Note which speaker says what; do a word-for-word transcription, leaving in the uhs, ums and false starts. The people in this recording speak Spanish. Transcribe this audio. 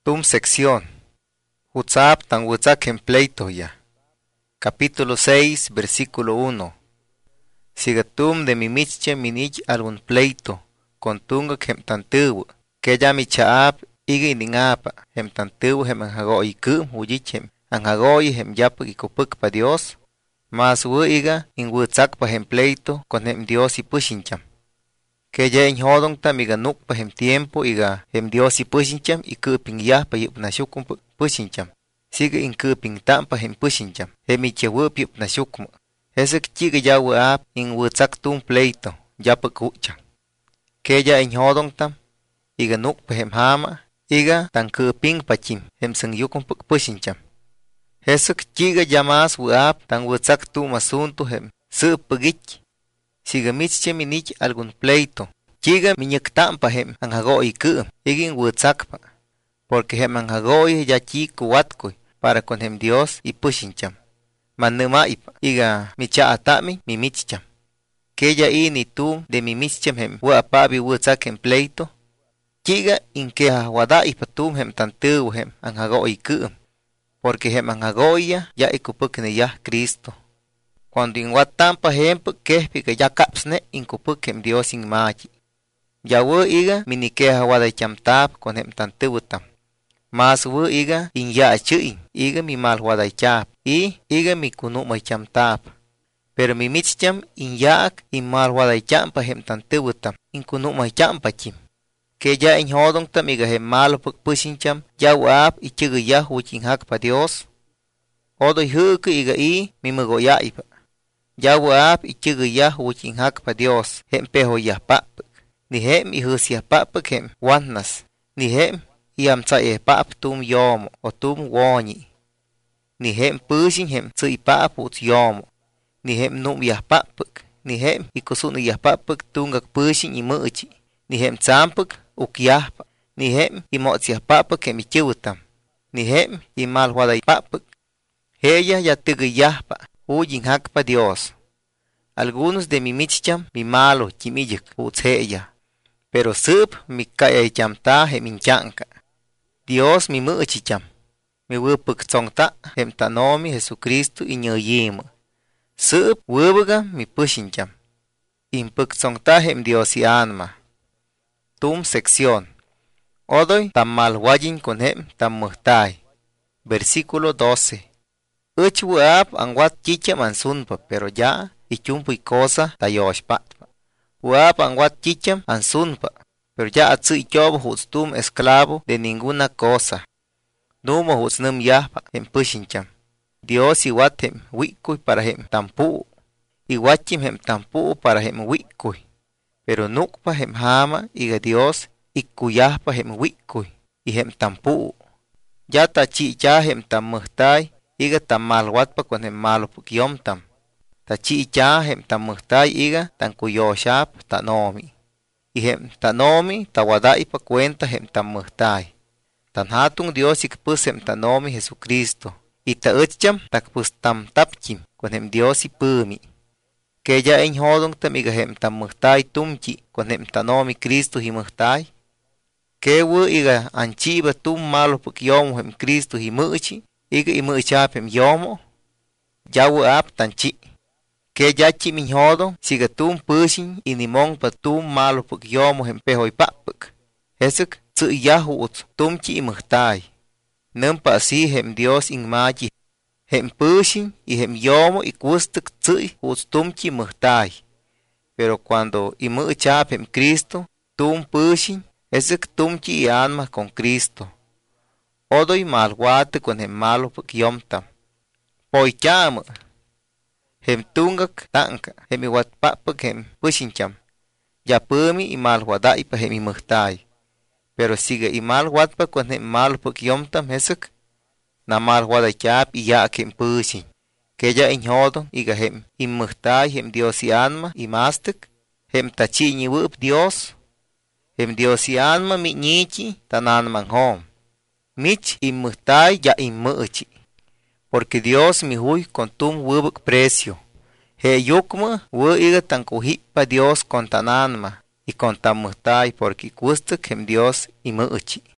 Speaker 1: Tum sección. Hutzap tan hutzak en pleito ya. Capítulo seis, versículo uno. Sigatum de mi miche minich algún pleito, con tunga kem tantubu, que ya mi chaap, iga iningapa, hem tantubu hem anhago y kum, huyichem, anhago y hem yapa y kupuk pa Dios, mas wu iga in wutzak pa hem pleito, con hem Dios y pushincham. Que ya en hodong tam iga nuk pa hem tiempo iga hem Dios y pushincham y kuping ya pa yup nashukum pushincham. Siga in kuping tam pa hem pushincham, hem iche wup yup nashukum. Ese chiga ya wuap in wutzak tum pleito, ya pa kucham. Que ya en hodong tam iga nuk pa hem hama, iga tan kuping pa chim, hem sang yukum pushincham. Ese chiga ya mas wuap tan wutzak tum asunto hem sup pagich. Siga mitche minich algún pleito, chiga miñak tampa hem anhago y kum, igin wutzak pa. Porque hem anhago y ya chi kuwatkoy para con hem Dios y pushincham. Manuma ipa, iga micha atami mi michcham. Que ya i ni tu de mi michcham hem wuapabi wutzak en pleito, chiga in que wada ipa tum hem tantu hem anhago y kum. Porque hem anhago ya ya ikupuk ne ya Cristo. Cuando in wat tampa hempo kehpi que ya kapsne in kupuk hem Dios in machi. Ya wu iga minikeha wada chamtap con hem tantubutam. Mas wu iga in ya chuin, iga mi mal wada chap, y iga mi kunu may chamtap. Pero mi michcham in yaak in mal wada champa hem tantubutam, in kunu may champa chim. Que ya in hodong tam iga hem malo puk pushincham, ya wap y chiga ya huchin hak pa Dios. Odoy huku iga i mi mugo ya ipa. Ya wap y chiga ya huchin hak pa Dios, hem peho ya papuk. Ni hem i hus ya papuk hem wannas, ni hem i am tsa e pap tum yomo o tum wonyi. Ni hem pushin hem tsa i pap ut yomo, ni hem num ya papuk, ni hem i kusunu ya papuk tungak pushin i muchi, ni hem tsampuk uk yahpa, ni hem i mots ya papuk hem i chivutam, ni hem i mal wada papuk. Heya ya tugu yahpa, huyin hak pa Dios. Algunos de mi michcham mi malo chimiyuk uts heya, pero sup mi kaya chamta hem inchanka. Dios mi muchicham, mi wupuk tsongta hem tanomi Jesucristo iñoyima. Sup wubuga mi pushincham. Impuk tsongta hem Dios y anma. Tum sección. Odoy tam mal wajin con hem tam muhtay. Versículo doce. Uch wuap ang wat chicha mansunpa, pero ya ichumpu y cosa tayoshpatpa. Wuap ang wat chicham ansunpa, pero ya atsu ichobo huts tum esclavo de ninguna cosa. Numo huts num yahpa hem pushincham. Dios iwat hem wikuy para hem tampu. Iwachim hem tampu para hem wikuy. Pero nukpa hem hama iga Dios ikuyahpa hem wikuy y hem tampu. Ya tachi ya hem tam muhtay iga tam malwatpa con hem malupuk yomtam. Tachi ya hem tam muhtay iga tan kuyoshap tanomi. Y hem tanomi tawadai pa cuenta hem tam muhtay. Tan hatung Dios ikpus hem tanomi Jesucristo. Y ta utcham takpus tam tapchim con hem Dios ipumi. Que ya en hodong tam iga hem tam muhtay tumchi con hem tanomi Cristo hi muhtay. Que wu iga anchiba tum malupuk yomo hem Cristo hi muchi. Iga i muchap hem yomo. Ya wu ap tanchi. Que ya chi min hodong siga tum pushin inimong pa tum malupuk yomo hem pehoy papuk. Hesuk tsu yahu ut tumchi i muhtay. Nampa así hem Dios in maji. Hem pushin y hem yomo y kustuk tsu ut tumchi muhtay. Pero cuando i muchap hem Cristo, tum pushin, hesuk tumchi i alma con Cristo. Odoy malwate con hem malupuk yomtam. Poichama. Hem tungak tanka, hem iwat papuk hem pushincham. Ya pumi i malwadai pa hem i muhtay. Pero siga i malwatpa con hem malupuk yomtam hesuk. Na malwada chap i ya hem pushin. Que ya in hodon iga hem i muhtay hem Dios y alma i mastuk. Hem tachi ni wup Dios. Hem Dios y alma mi nichi tanan manhom. Mich i muhtay ya i muchi. Porque Dios mi huy con tum wubuk precio. He yukma wu iga tan kuhipa Dios con tananma y con tan muhtay porque kustuk hem Dios i muchi.